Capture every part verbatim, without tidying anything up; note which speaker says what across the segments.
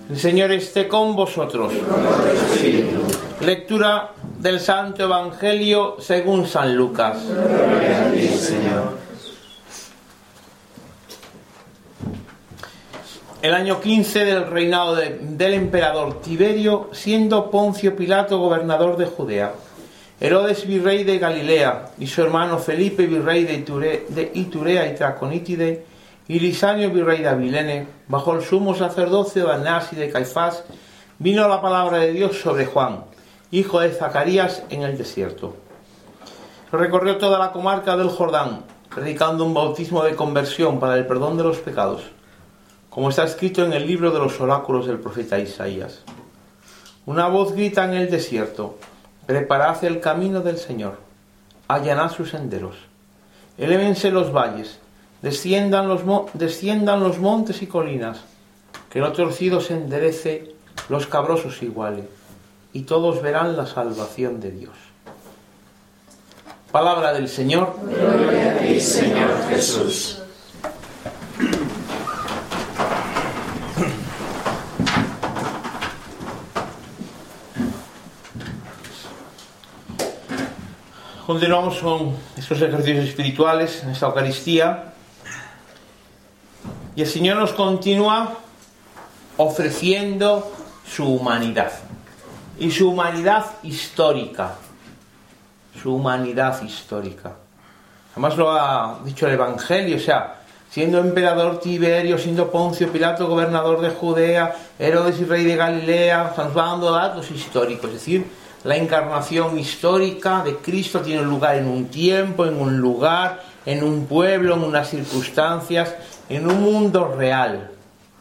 Speaker 1: El Señor esté con vosotros. Lectura del Santo Evangelio según San Lucas.
Speaker 2: Gloria a ti, Señor.
Speaker 1: El año quince del reinado de, del emperador Tiberio, siendo Poncio Pilato gobernador de Judea, Herodes virrey de Galilea, y su hermano Felipe virrey de, Iture, de Iturea y Traconítide, y Lisanio virrey de Abilene, bajo el sumo sacerdocio de Anás y de Caifás, vino la palabra de Dios sobre Juan, hijo de Zacarías, en el desierto. Recorrió toda la comarca del Jordán, predicando un bautismo de conversión para el perdón de los pecados, como está escrito en el libro de los oráculos del profeta Isaías. Una voz grita en el desierto: preparad el camino del Señor, allanad sus senderos, elévense los valles, desciendan los, mo- desciendan los montes y colinas, que lo torcido se enderece, los cabrosos se iguale, y todos verán la salvación de Dios. Palabra del Señor.
Speaker 2: Gloria a ti, Señor Jesús.
Speaker 1: Continuamos con estos ejercicios espirituales en esta Eucaristía, y el Señor nos continúa ofreciendo su humanidad, y su humanidad histórica, su humanidad histórica. Además lo ha dicho el Evangelio, o sea, siendo emperador Tiberio, siendo Poncio Pilato gobernador de Judea, Herodes y rey de Galilea, nos va dando datos históricos, es decir, la encarnación histórica de Cristo tiene lugar en un tiempo, en un lugar, en un pueblo, en unas circunstancias, en un mundo real.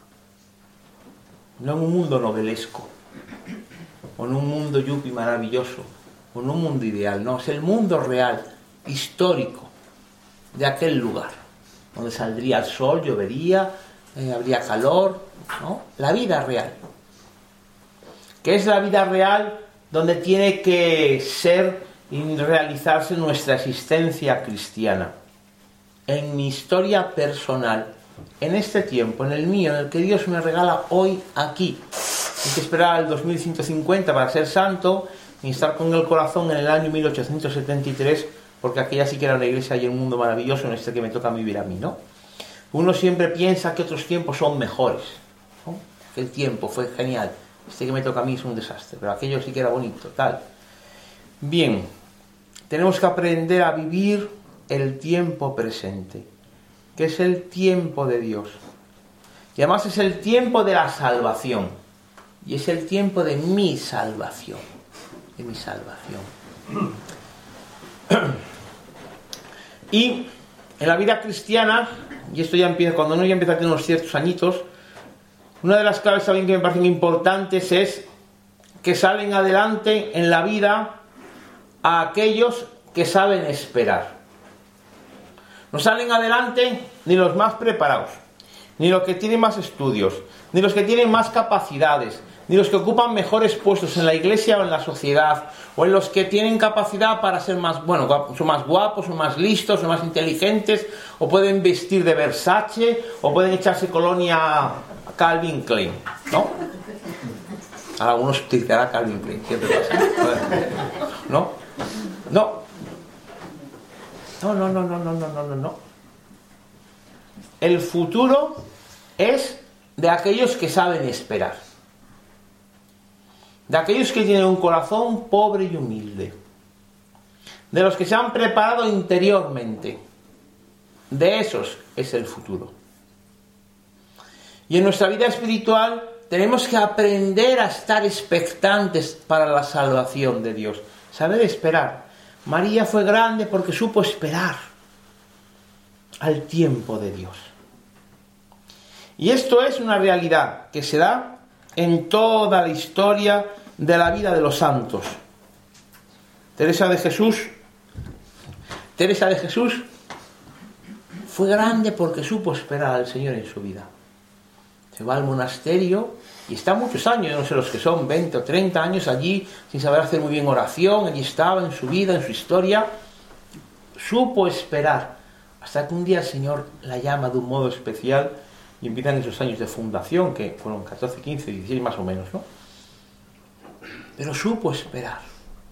Speaker 1: No en un mundo novelesco, o en un mundo yupi maravilloso, o en un mundo ideal. No, es el mundo real, histórico, de aquel lugar, donde saldría el sol, llovería, eh, habría calor, ¿no? La vida real. ¿Qué es la vida real? Donde tiene que ser y realizarse nuestra existencia cristiana. En mi historia personal, en este tiempo, en el mío, en el que Dios me regala hoy aquí. Hay que esperar al dos mil ciento cincuenta para ser santo y estar con el corazón en el año mil ochocientos setenta y tres, porque aquella sí que era una iglesia y un mundo maravilloso en este que me toca vivir a mí, ¿no? Uno siempre piensa que otros tiempos son mejores, ¿no? Aquel tiempo fue genial. Este que me toca a mí es un desastre, pero aquello sí que era bonito, tal. Bien, tenemos que aprender a vivir el tiempo presente, que es el tiempo de Dios. Y además es el tiempo de la salvación. Y es el tiempo de mi salvación. De mi salvación. Y en la vida cristiana, y esto ya empieza, cuando uno ya empieza a tener unos ciertos añitos, una de las claves también que me parecen importantes es que salen adelante en la vida a aquellos que saben esperar. No salen adelante ni los más preparados, ni los que tienen más estudios, ni los que tienen más capacidades, ni los que ocupan mejores puestos en la iglesia o en la sociedad, o en los que tienen capacidad para ser más, bueno, son más guapos, son más listos, son más inteligentes, o pueden vestir de Versace, o pueden echarse colonia Calvin Klein, ¿no? Ahora uno utilizará Calvin Klein, siempre pasa, ¿no? No. No, no, no, no, no, no, no, no. El futuro es de aquellos que saben esperar. De aquellos que tienen un corazón pobre y humilde. De los que se han preparado interiormente. De esos es el futuro. Y en nuestra vida espiritual tenemos que aprender a estar expectantes para la salvación de Dios. Saber esperar. María fue grande porque supo esperar al tiempo de Dios. Y esto es una realidad que se da en toda la historia de la vida de los santos. Teresa de Jesús, Teresa de Jesús fue grande porque supo esperar al Señor en su vida. Se va al monasterio y está muchos años, no sé los que son, veinte o treinta años allí, sin saber hacer muy bien oración. Allí estaba en su vida, en su historia. Supo esperar, hasta que un día el Señor la llama de un modo especial y empiezan esos años de fundación, que fueron catorce, quince, dieciséis más o menos, ¿no? Pero supo esperar.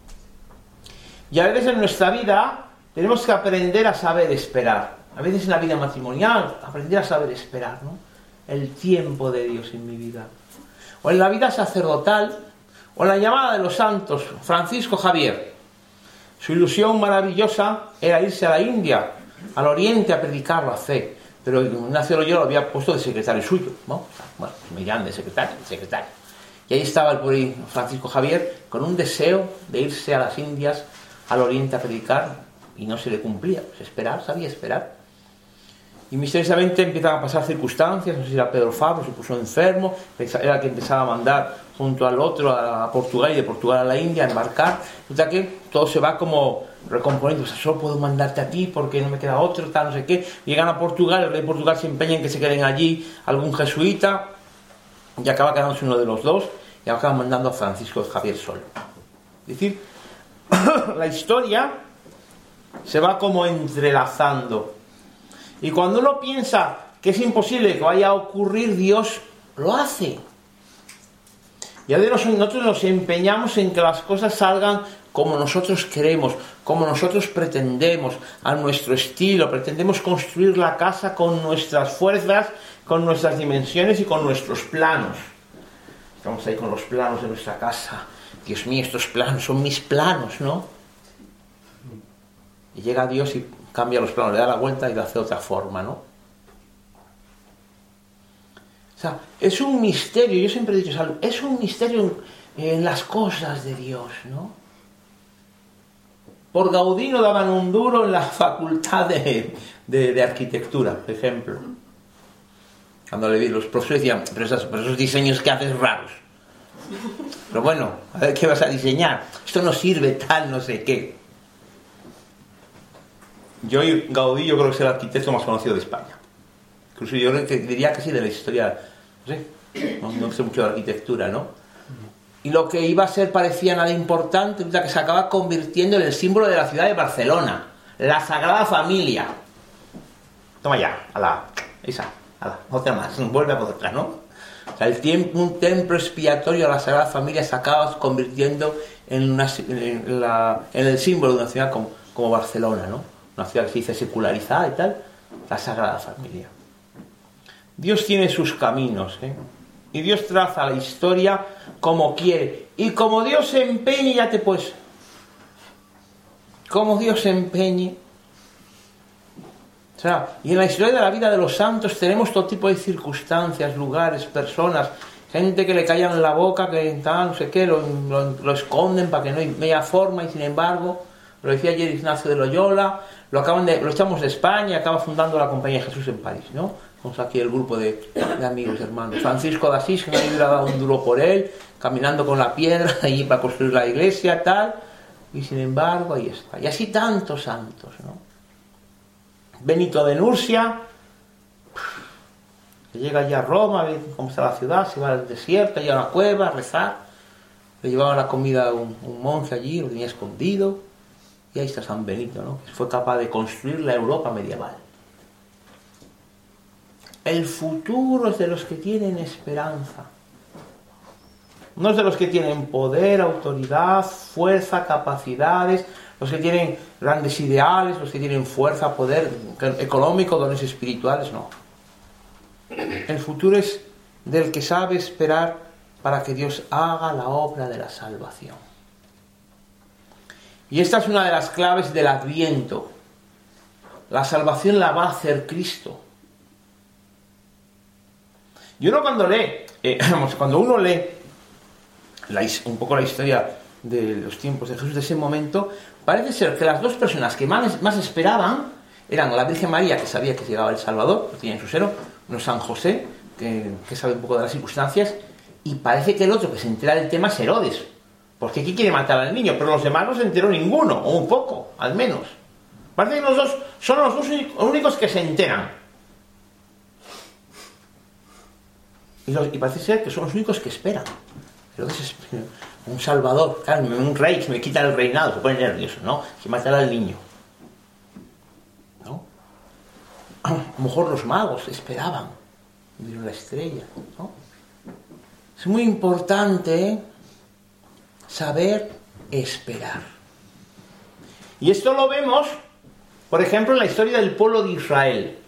Speaker 1: Y a veces en nuestra vida tenemos que aprender a saber esperar. A veces en la vida matrimonial, aprender a saber esperar, ¿no? El tiempo de Dios en mi vida. O en la vida sacerdotal, o en la llamada de los santos, Francisco Javier. Su ilusión maravillosa era irse a la India, al Oriente, a predicar la fe. Pero Ignacio Loyola lo había puesto de secretario suyo, ¿no? Bueno, me llaman de secretario, de secretario. Y ahí estaba el pobre Francisco Javier con un deseo de irse a las Indias, al Oriente, a predicar, y no se le cumplía. Pues esperar, sabía esperar. Y misteriosamente empiezan a pasar circunstancias, no sé si era Pedro Fabro, se puso enfermo, era el que empezaba a mandar junto al otro a Portugal y de Portugal a la India a embarcar. Resulta que todo se va como recomponiendo, o sea, solo puedo mandarte a ti porque no me queda otro, tal, no sé qué. Llegan a Portugal, el rey de Portugal se empeña en que se queden allí algún jesuita y acaba quedándose uno de los dos y acaba mandando a Francisco Javier solo. Es decir, la historia se va como entrelazando. Y cuando uno piensa que es imposible que vaya a ocurrir, Dios lo hace. Y a veces nosotros nos empeñamos en que las cosas salgan como nosotros queremos, como nosotros pretendemos, a nuestro estilo. Pretendemos construir la casa con nuestras fuerzas, con nuestras dimensiones y con nuestros planos. Estamos ahí con los planos de nuestra casa. Dios mío, estos planos son mis planos, ¿no? Y llega Dios y cambia los planos, le da la vuelta y lo hace de otra forma, ¿no? O sea, es un misterio, yo siempre he dicho algo, es un misterio en, en las cosas de Dios, ¿no? Por Gaudí no daban un duro en la facultad de, de, de arquitectura, por ejemplo. Cuando le vi, los profesores decían, pero esos, pero esos diseños que haces raros. Pero bueno, a ver qué vas a diseñar. Esto no sirve tal, no sé qué. Yo y Gaudí yo creo que es el arquitecto más conocido de España. Incluso yo diría que sí de la historia, no sé, no, no sé mucho de arquitectura, ¿no? Y lo que iba a ser parecía nada importante, que se acaba convirtiendo en el símbolo de la ciudad de Barcelona, la Sagrada Familia. Toma ya, ala, esa, ala, otra más, vuelve a por otra, ¿no? O sea, el tiempo, un templo expiatorio a la Sagrada Familia se acaba convirtiendo en, una, en, la, en el símbolo de una ciudad como, como Barcelona, ¿no? Una ciudad que se dice secularizada y tal, la Sagrada Familia. Dios tiene sus caminos, ¿eh? Y Dios traza la historia como quiere. Y como Dios se empeñe, ya te puedes... Como Dios se empeñe. O sea, y en la historia de la vida de los santos tenemos todo tipo de circunstancias, lugares, personas, gente que le callan la boca, que tal, no sé qué, lo, lo, lo esconden para que no haya forma, y sin embargo, lo decía ayer Ignacio de Loyola, lo acaban de, lo echamos de España y acaba fundando la Compañía de Jesús en París, ¿no? Tenemos aquí el grupo de, de amigos, hermanos. Francisco de Asís, que nadie hubiera dado un duro por él, caminando con la piedra allí para construir la iglesia, tal, y sin embargo, ahí está. Y así tantos santos, ¿no? Benito de Nursia, que llega allí a Roma, ve cómo está la ciudad, se va al desierto, llega a una cueva a rezar, le llevaba la comida a un, un monje allí, lo tenía escondido, y ahí está San Benito, ¿no? Que fue capaz de construir la Europa medieval. El futuro es de los que tienen esperanza, no es de los que tienen poder, autoridad, fuerza, capacidades, los que tienen grandes ideales, los que tienen fuerza, poder económico, dones espirituales, no. El futuro es del que sabe esperar para que Dios haga la obra de la salvación. Y esta es una de las claves del Adviento. La salvación la va a hacer Cristo. Y uno cuando lee, eh, cuando uno lee la, un poco la historia de los tiempos de Jesús, de ese momento, parece ser que las dos personas que más, más esperaban eran la Virgen María, que sabía que llegaba el Salvador, lo tenía en su seno, no San José, que, que sabe un poco de las circunstancias, y parece que el otro que se entera del tema es Herodes, porque aquí quiere matar al niño, pero los demás no se enteró ninguno, o un poco, al menos. Parece que los dos son los dos únicos que se enteran. Y, los, y parece ser que son los únicos que esperan. Herodes es un salvador, claro, un rey que me quita el reinado, se pone nervioso, ¿no? Que matará al niño, ¿no? A lo mejor los magos esperaban vieron la estrella, ¿no? Es muy importante, ¿eh?, saber esperar. Y esto lo vemos, por ejemplo, en la historia del pueblo de Israel.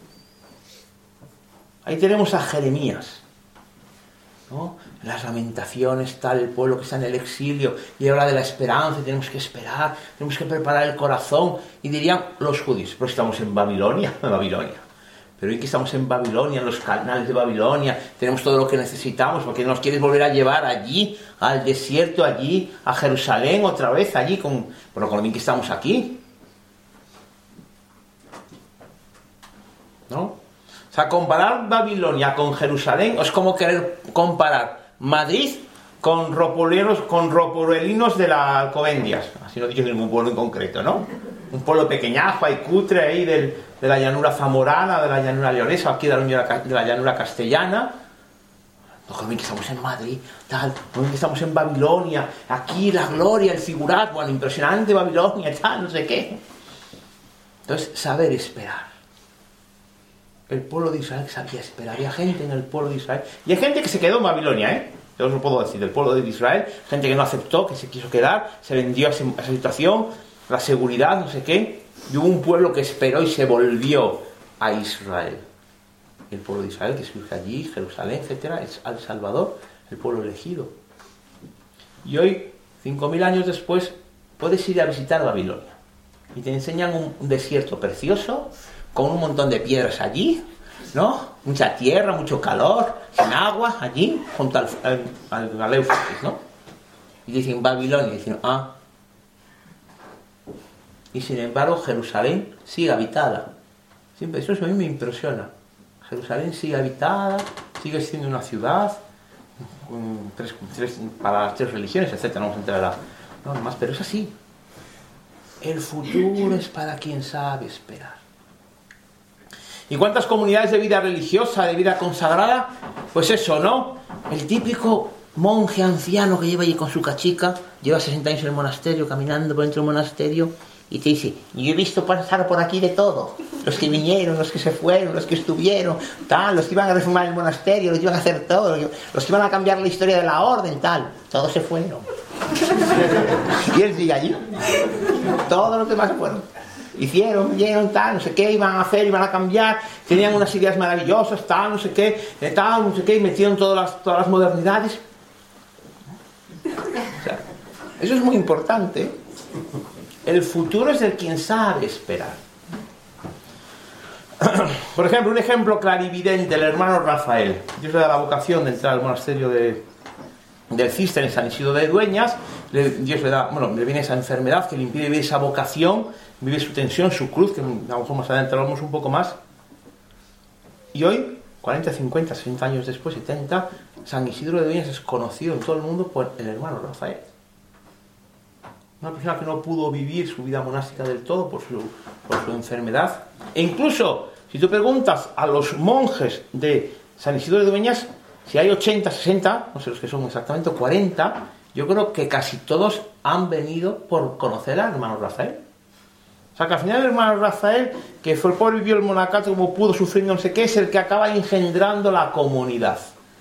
Speaker 1: Ahí tenemos a Jeremías, ¿no? Las lamentaciones, tal, el pueblo que está en el exilio, y habla de la esperanza, y tenemos que esperar, tenemos que preparar el corazón. Y dirían los judíos, pero estamos en Babilonia, en Babilonia. Pero hoy que estamos en Babilonia, en los canales de Babilonia, tenemos todo lo que necesitamos, porque nos quieres volver a llevar allí, al desierto, allí, a Jerusalén, otra vez, allí, con, bueno, con lo bien que estamos aquí, ¿no? O sea, comparar Babilonia con Jerusalén es como querer comparar Madrid con ropuleros, con ropulinos de la Alcobendias, así no dicho en ningún pueblo en concreto, ¿no? Un pueblo pequeñajo y cutre ahí del, de la llanura zamorana, de la llanura leonesa, aquí de la, llanura, de la llanura castellana. No, que estamos en Madrid, tal, que estamos en Babilonia, aquí la gloria, el figurat, bueno, impresionante Babilonia, tal, no sé qué. Entonces, saber esperar. El pueblo de Israel sabía esperar. Había gente en el pueblo de Israel. Y hay gente que se quedó en Babilonia, ¿eh? Yo os lo puedo decir, del pueblo de Israel. Gente que no aceptó, que se quiso quedar, se vendió a esa situación, la seguridad, no sé qué. Y hubo un pueblo que esperó y se volvió a Israel. El pueblo de Israel que surge allí, Jerusalén, etcétera, es El Salvador, el pueblo elegido. Y hoy, cinco mil años después, puedes ir a visitar Babilonia. Y te enseñan un, un desierto precioso, con un montón de piedras allí, ¿no? Mucha tierra, mucho calor, sin agua allí, junto al, al, al, al Éufrates, ¿no? Y dicen Babilonia, y dicen, ah. Y sin embargo, Jerusalén sigue habitada. Siempre, eso a mí me impresiona. Jerusalén sigue habitada, sigue siendo una ciudad, con tres, tres, para las tres religiones, etcétera. No vamos a entrar a no, más, pero es así. El futuro es para quien sabe esperar. ¿Y cuántas comunidades de vida religiosa, de vida consagrada? Pues eso, ¿no? El típico monje anciano que lleva allí con su cachica, lleva sesenta años en el monasterio, caminando por dentro del monasterio, y te dice, yo he visto pasar por aquí de todo. Los que vinieron, los que se fueron, los que estuvieron, tal, los que iban a reformar el monasterio, los que iban a hacer todo, los que iban a cambiar la historia de la orden, tal. Todos se fueron. Y él sigue allí. Todos los demás se fueron. Hicieron, vinieron, tal, no sé qué, iban a hacer, iban a cambiar, tenían unas ideas maravillosas, tal, no sé qué, tal, no sé qué, y metieron todas las, todas las modernidades. O sea, eso es muy importante. El futuro es el quien sabe esperar. Por ejemplo, un ejemplo clarividente, el hermano Rafael. Dios le da la vocación de entrar al monasterio de, del Cister en San Isidro de Dueñas. Le, Dios le da, bueno, le viene esa enfermedad que le impide vivir esa vocación, vive su tensión, su cruz, que a lo mejor más adelante hablamos un poco más. Y hoy, cuarenta, cincuenta, sesenta años después, setenta, San Isidro de Dueñas es conocido en todo el mundo por el hermano Rafael. Una persona que no pudo vivir su vida monástica del todo por su, por su enfermedad. E incluso, si tú preguntas a los monjes de San Isidro de Dueñas, si hay ochenta, sesenta, no sé los que son exactamente, cuarenta, yo creo que casi todos han venido por conocer al hermano Rafael. O sea, que al final el hermano Rafael, que fue el pobre, vivió el monacato como pudo, sufriendo no sé qué, es el que acaba engendrando la comunidad.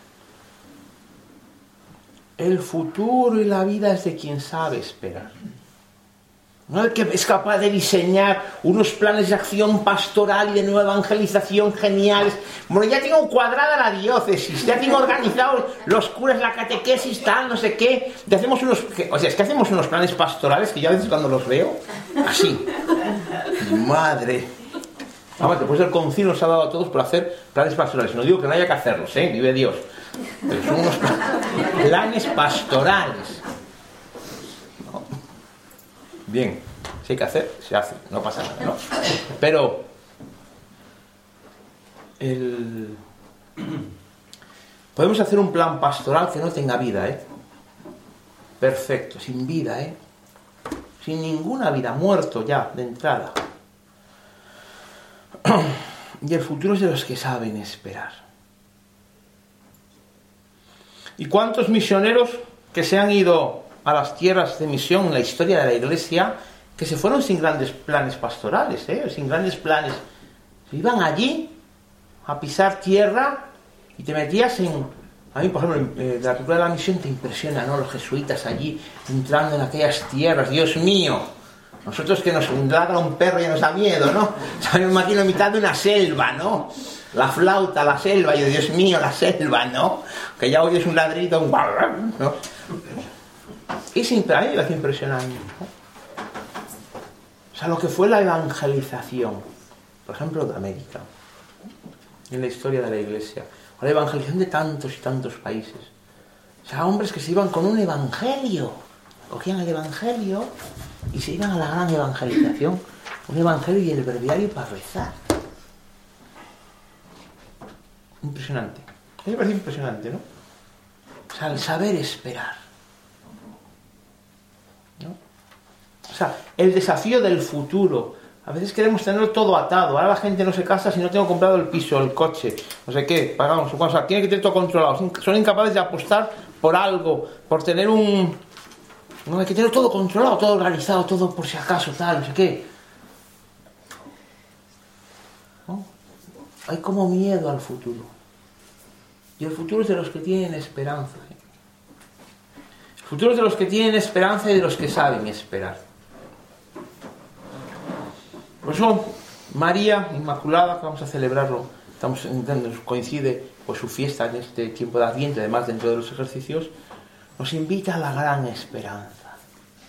Speaker 1: El futuro y la vida es de quien sabe esperar. No el que es capaz de diseñar unos planes de acción pastoral y de nueva evangelización geniales. Bueno, ya tengo cuadrada la diócesis, ya tengo organizado los curas, la catequesis, tal, no sé qué. Ya hacemos unos, o sea, es que hacemos unos planes pastorales que yo a veces cuando los veo, así. Madre. Vamos, después del concilio nos ha dado a todos por hacer planes pastorales. No digo que no haya que hacerlos, ¿eh? Vive Dios. Pero son unos planes pastorales. ¿No? Bien, si hay que hacer, se hace, no pasa nada, ¿no? Pero el... podemos hacer un plan pastoral que no tenga vida, ¿eh? Perfecto, sin vida, ¿eh? Sin ninguna vida, muerto ya, de entrada. Y el futuro es de los que saben esperar. ¿Y cuántos misioneros que se han ido a las tierras de misión en la historia de la Iglesia, que se fueron sin grandes planes pastorales, ¿eh? Sin grandes planes? Se iban allí a pisar tierra y te metías en... A mí, por ejemplo, eh, de la película de la misión te impresiona, ¿no? Los jesuitas allí entrando en aquellas tierras, Dios mío. Nosotros que nos ladra un perro y nos da miedo, ¿no? Salimos aquí en mitad de una selva, ¿no? La flauta, la selva, y yo, Dios mío, la selva, ¿no? Que ya oyes un ladrito, un... ¿no? Es a mí me parece impresionante, ¿no? O sea, lo que fue la evangelización, por ejemplo, de América, en la historia de la Iglesia, o la evangelización de tantos y tantos países. O sea, hombres que se iban con un evangelio, cogían el evangelio y se iban a la gran evangelización, un evangelio y el breviario para rezar. Impresionante. A mí me parece impresionante, ¿no? O sea, el saber esperar, ¿no? O sea, el desafío del futuro. A veces queremos tenerlo todo atado. Ahora la gente no se casa si no tengo comprado el piso, el coche, no sé qué, pagamos. O sea, tiene que tener todo controlado. Son incapaces de apostar por algo, por tener un... No, hay que tener todo controlado, todo organizado, todo por si acaso, tal, no sé qué. ¿No? Hay como miedo al futuro. Y el futuro es de los que tienen esperanza. ¿eh? El futuro es de los que tienen esperanza y de los que saben esperar. Por eso, María Inmaculada, que vamos a celebrarlo, estamos intentando, coincide pues su fiesta en este tiempo de Adviento, además dentro de los ejercicios, nos invita a la gran esperanza.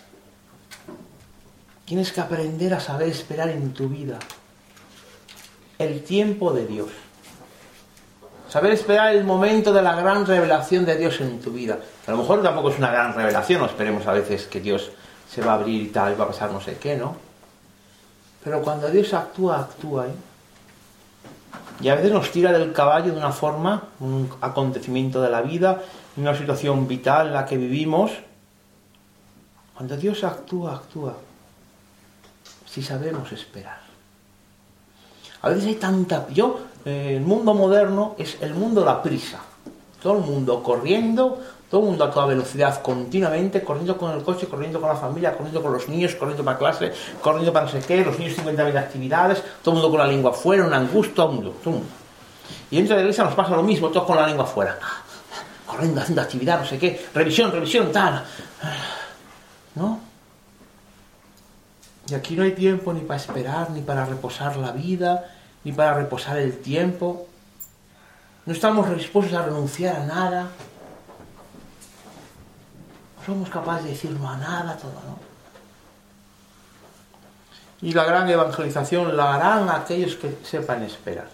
Speaker 1: Tienes que aprender a saber esperar en tu vida el tiempo de Dios. Saber esperar el momento de la gran revelación de Dios en tu vida. Que a lo mejor tampoco es una gran revelación, no esperemos a veces que Dios se va a abrir y tal, va a pasar no sé qué, ¿no? Pero cuando Dios actúa, actúa, ¿eh? Y a veces nos tira del caballo de una forma, un acontecimiento de la vida, una situación vital en la que vivimos. Cuando Dios actúa, actúa. Si sabemos esperar. A veces hay tanta... Yo, eh, el mundo moderno es el mundo de la prisa. Todo el mundo corriendo, todo el mundo a toda velocidad, continuamente, corriendo con el coche, corriendo con la familia, corriendo con los niños, corriendo para clase, corriendo para no sé qué, los niños cincuenta mil actividades, todo el mundo con la lengua afuera, una angustia, todo el mundo, todo el mundo. Y dentro de la iglesia nos pasa lo mismo, todos con la lengua afuera. Corriendo, haciendo actividad, no sé qué, revisión, revisión, tal. ¿No? Y aquí no hay tiempo ni para esperar, ni para reposar la vida, ni para reposar el tiempo. No estamos dispuestos a renunciar a nada. No somos capaces de decir no a nada, todo, ¿no? Y la gran evangelización la harán aquellos que sepan esperar.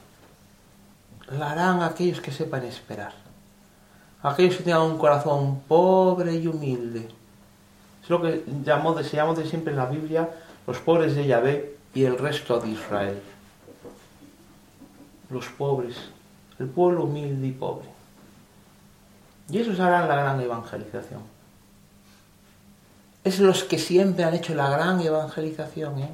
Speaker 1: La harán aquellos que sepan esperar. Aquellos que tengan un corazón pobre y humilde. Es lo que llamó, se llama de siempre en la Biblia los pobres de Yahvé y el resto de Israel. Los pobres, el pueblo humilde y pobre. Y esos harán la gran evangelización. Es los que siempre han hecho la gran evangelización, ¿eh?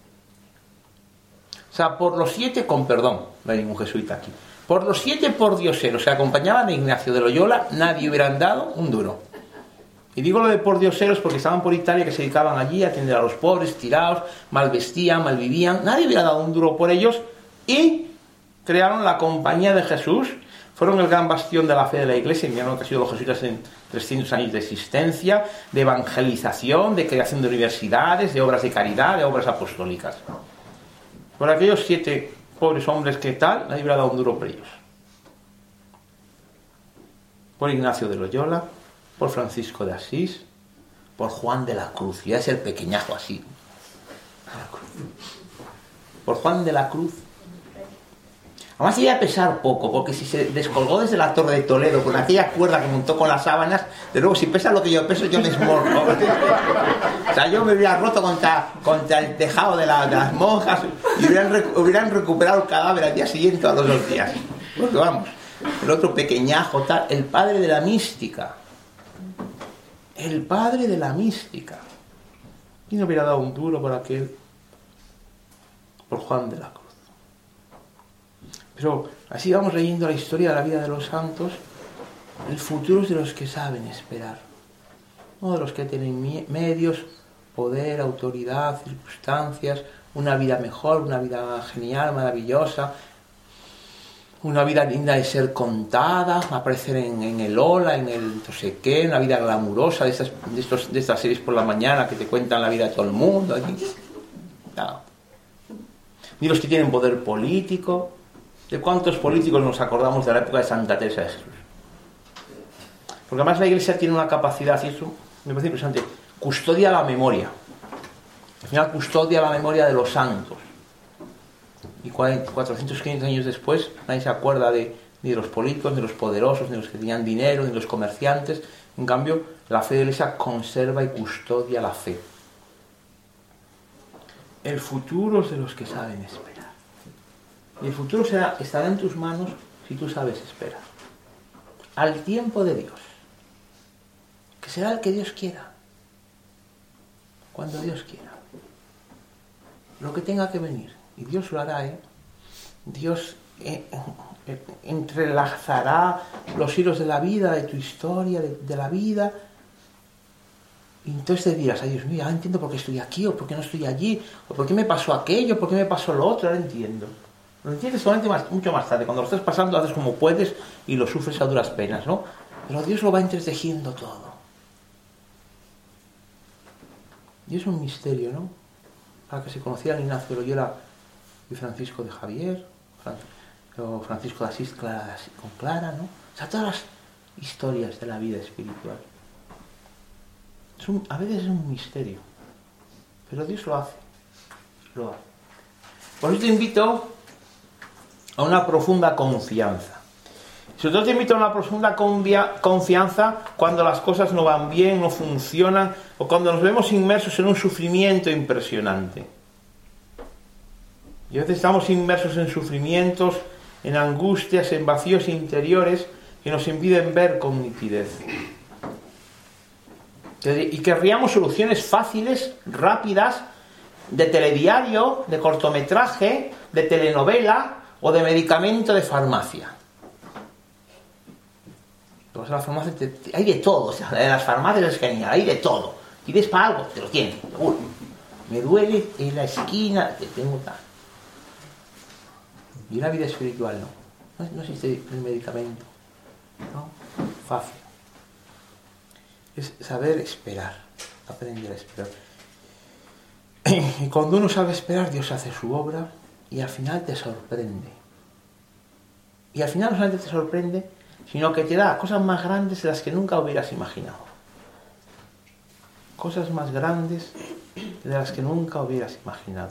Speaker 1: O sea, por los siete, con perdón, no hay ningún jesuita aquí, por los siete pordioseros que acompañaban a Ignacio de Loyola, nadie hubiera dado un duro. Y digo lo de pordioseros porque estaban por Italia, que se dedicaban allí a atender a los pobres, tirados, mal vestían, mal vivían. Nadie hubiera dado un duro por ellos y crearon la Compañía de Jesús. Fueron el gran bastión de la fe de la Iglesia. Miraron lo que han sido los jesuitas en trescientos años de existencia, de evangelización, de creación de universidades, de obras de caridad, de obras apostólicas. Por aquellos siete pobres hombres que tal, nadie hubiera dado un duro por ellos. Por Ignacio de Loyola, por Francisco de Asís, por Juan de la Cruz, ya es el pequeñajo así, por Juan de la Cruz. Además iba a pesar poco, porque si se descolgó desde la Torre de Toledo con aquella cuerda que montó con las sábanas, de luego si pesa lo que yo peso, yo me esmorzo. O sea, yo me hubiera roto contra, contra el tejado de, la, de las monjas y hubieran, hubieran recuperado el cadáver al día siguiente a los dos días. Porque vamos, el otro pequeñajo, tal, el padre de la mística. El padre de la mística. ¿Quién hubiera dado un duro por aquel? Por Juan de la Cruz. Pero así vamos leyendo la historia de la vida de los santos. El futuro es de los que saben esperar, no de los que tienen medios, poder, autoridad, circunstancias, una vida mejor, una vida genial, maravillosa, una vida digna de ser contada, aparecer en, en el Ola, en el no sé qué, una vida glamurosa de estas, de, estos, de estas series por la mañana que te cuentan la vida de todo el mundo. No. Ni los que tienen poder político. ¿De cuántos políticos nos acordamos de la época de Santa Teresa de Jesús? Porque además la Iglesia tiene una capacidad, y eso me parece impresionante, custodia la memoria. Al final custodia la memoria de los santos. Y cuatrocientos, quinientos años después nadie se acuerda de, ni de los políticos, ni de los poderosos, ni de los que tenían dinero, ni de los comerciantes. En cambio, la fe de la Iglesia conserva y custodia la fe. El futuro es de los que saben esperar. Y el futuro será, estará en tus manos si tú sabes esperar. Al tiempo de Dios. Que será el que Dios quiera. Cuando Dios quiera. Lo que tenga que venir. Y Dios lo hará, ¿eh? Dios eh, eh, entrelazará los hilos de la vida, de tu historia, de, de la vida. Y entonces te dirás, ay Dios mío, ahora entiendo por qué estoy aquí, o por qué no estoy allí, o por qué me pasó aquello, por qué me pasó lo otro, ahora entiendo. Lo entiendes solamente más, mucho más tarde. Cuando lo estás pasando, haces como puedes y lo sufres a duras penas, ¿no? Pero Dios lo va entretejiendo todo. Y es un misterio, ¿no? Para que se conocieran Ignacio de Loyola y Francisco de Javier, o Francisco de Asís Clara, con Clara, ¿no? O sea, todas las historias de la vida espiritual. Es un, a veces es un misterio, pero Dios lo hace, lo hace. Por eso te invito a una profunda confianza. Sobre todo te invito a una profunda confianza cuando las cosas no van bien, no funcionan, o cuando nos vemos inmersos en un sufrimiento impresionante. Y a veces estamos inmersos en sufrimientos, en angustias, en vacíos interiores que nos impiden ver con nitidez. Y querríamos soluciones fáciles, rápidas, de telediario, de cortometraje, de telenovela o de medicamento de farmacia. Vas a la farmacia, te, te, hay de todo, o sea, en las farmacias es genial, hay de todo. ¿Quieres para algo? Te lo tienes, seguro. Me duele en la esquina, te tengo tal. Y una vida espiritual no. No, no existe el medicamento. No, fácil. Es saber esperar, aprender a esperar. Y cuando uno sabe esperar, Dios hace su obra y al final te sorprende. Y al final no solamente te sorprende, sino que te da cosas más grandes de las que nunca hubieras imaginado. Cosas más grandes de las que nunca hubieras imaginado.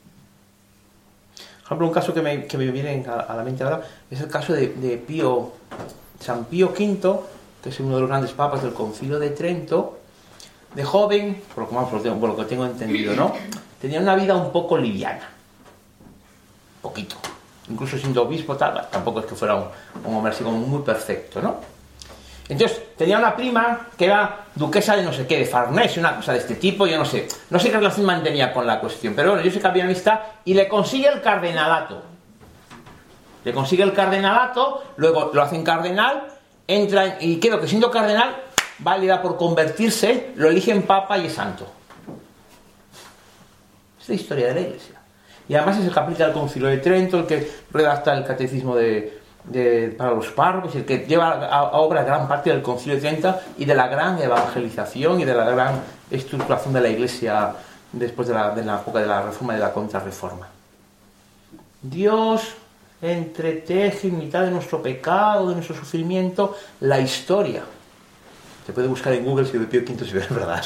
Speaker 1: Por ejemplo, un caso que me, que me viene a la mente ahora es el caso de, de Pío, San Pío quinto, que es uno de los grandes papas del Concilio de Trento. De joven, por lo que, por lo que, por lo que tengo entendido, ¿no? Tenía una vida un poco liviana. Poquito. Incluso siendo obispo, tal, tampoco es que fuera un, un hombre así como muy perfecto, ¿no? Entonces, tenía una prima que era duquesa de no sé qué, de Farnese, una cosa de este tipo, yo no sé. No sé qué relación mantenía con la cuestión, pero bueno, yo sé que había amistad y le consigue el cardenalato. Le consigue el cardenalato, luego lo hacen cardenal, entra en, y creo que siendo cardenal, válida por convertirse, lo eligen papa y es santo. Es la historia de la Iglesia. Y además es el que aplica el Concilio de Trento, el que redacta el catecismo de, de, para los párrocos, el que lleva a, a obra gran parte del Concilio de Trento y de la gran evangelización y de la gran estructuración de la Iglesia después de la, de la época de la Reforma y de la Contrarreforma. Dios entreteje en mitad de nuestro pecado, de nuestro sufrimiento, la historia. Se puede buscar en Google si de Pío quinto si ve verdad.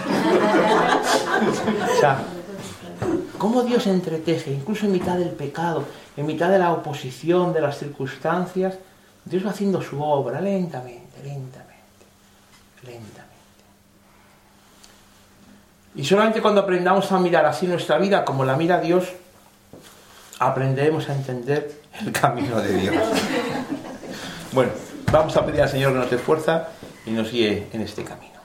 Speaker 1: O sea, cómo Dios entreteje, incluso en mitad del pecado, en mitad de la oposición, de las circunstancias, Dios va haciendo su obra lentamente, lentamente, lentamente. Y solamente cuando aprendamos a mirar así nuestra vida como la mira Dios, aprenderemos a entender el camino de Dios. Bueno, vamos a pedir al Señor que nos dé fuerza y nos guíe en este camino.